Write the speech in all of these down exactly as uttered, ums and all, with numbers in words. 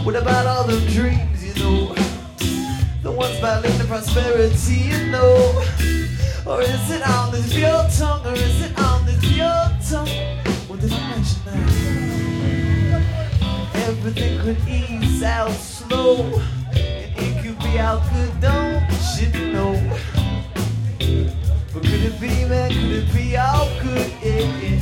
What about all the dreams, you know? The ones battling the prosperity, you know? Or is it on this pure tongue? Or is it on this pure tongue? What did I mention that? Everything could ease out slow, and it could be out good, don't you know? But could it be, man, could it be all good, yeah, yeah.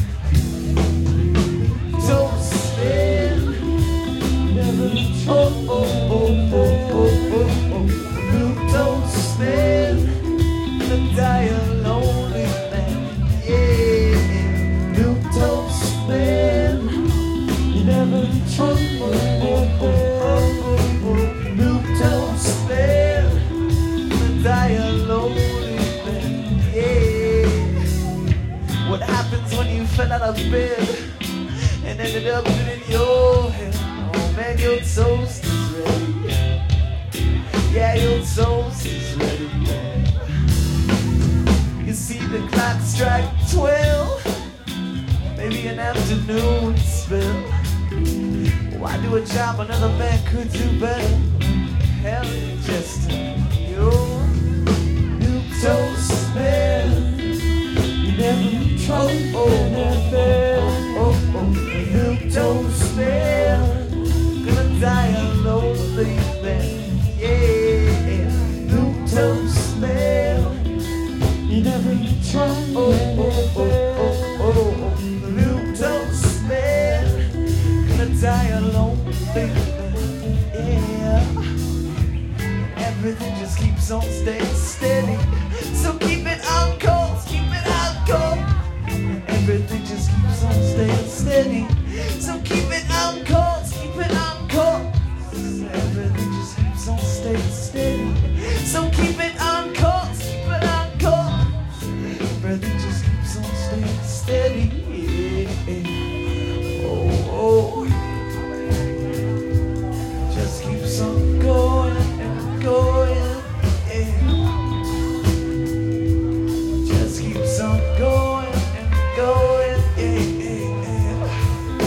Toasted, never oh, oh, oh, oh, oh, oh, oh. Blue toasted, the dire lonely man, yeah. Blue toasted, you never trust me, oh, oh, oh, oh, oh. Blue toasted, the dire lonely man, yeah. What happens when you fell out of bed and ended up in your head? Oh man, your toast is ready. Yeah, your toast is ready. You see the clock strike twelve, maybe an afternoon spell. Why do a job another man could do better? Hell, just your new toast, man. You never tried oh, oh, oh, oh, oh. New toast, man. Gonna die a lonely man, yeah. New toast, man. You never tried oh, oh, oh, oh, oh, oh. New toast, man. Gonna die a lonely man, yeah. Everything just keeps on staying steady, so keep it on course, keep it on course. Everything just keeps on staying steady, so keep it on course, keep it on course. Everything just keeps on staying steady, so keep it on course, keep it on course. Everything just keeps on staying steady, yeah. Oh, oh. Just keeps on going and going, yeah. Just keeps on going and going, yeah, yeah, yeah.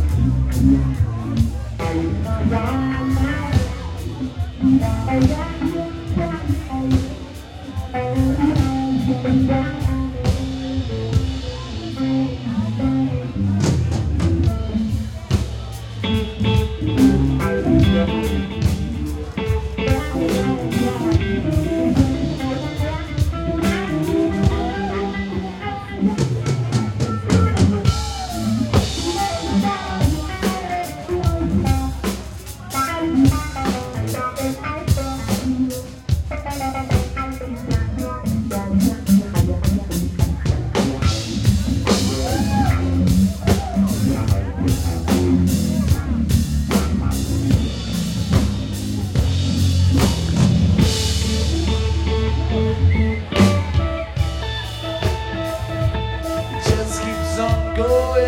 Thank you.